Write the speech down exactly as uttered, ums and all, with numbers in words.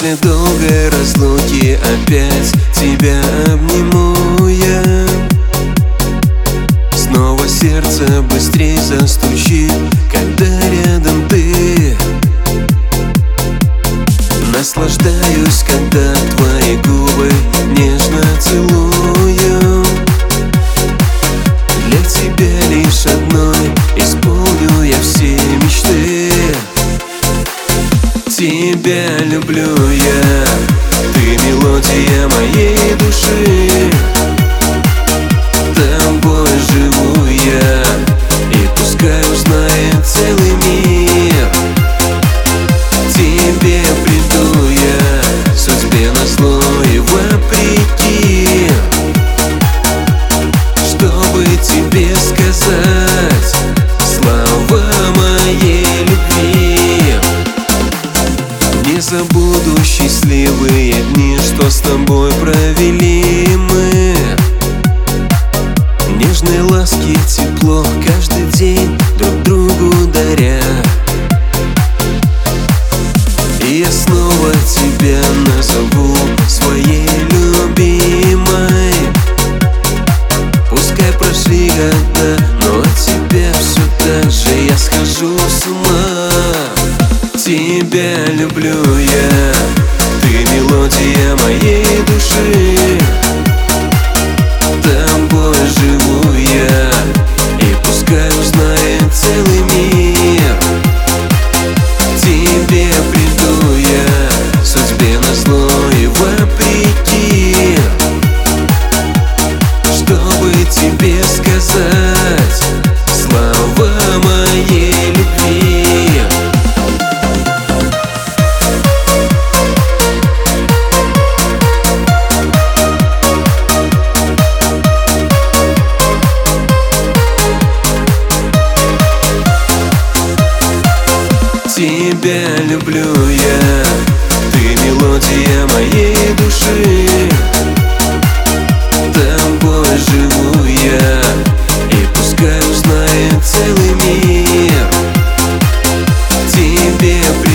После долгой разлуки опять тебя обниму я. Снова сердце быстрей застучит, когда рядом ты. Наслаждаюсь, когда твои губы нежно целую. Для тебя лишь одной исполню я все мечты. Тебя люблю я, ты мелодия моей души. Тобой живу я, и пускай узнает целый мир. Тебе приду я, судьбе назло и вопреки, чтобы тебе сказать слова моей любви. Не забуду счастливые дни, что с тобой провели мы. Нежные ласки, тепло каждый день друг другу даря. И я снова тебя назову своей любимой. Пускай прошли года, но от тебя все так же я схожу с ума. Тебя люблю я, ты мелодия моей души. Тобой живу я, и пускай узнает целый мир. Тебе приду я, судьбе назло и вопреки, чтобы тебе сказать слова моей любви. Тебя люблю я, ты мелодия моей души. Тобой живу я, и пускай узнает целый мир. Тебе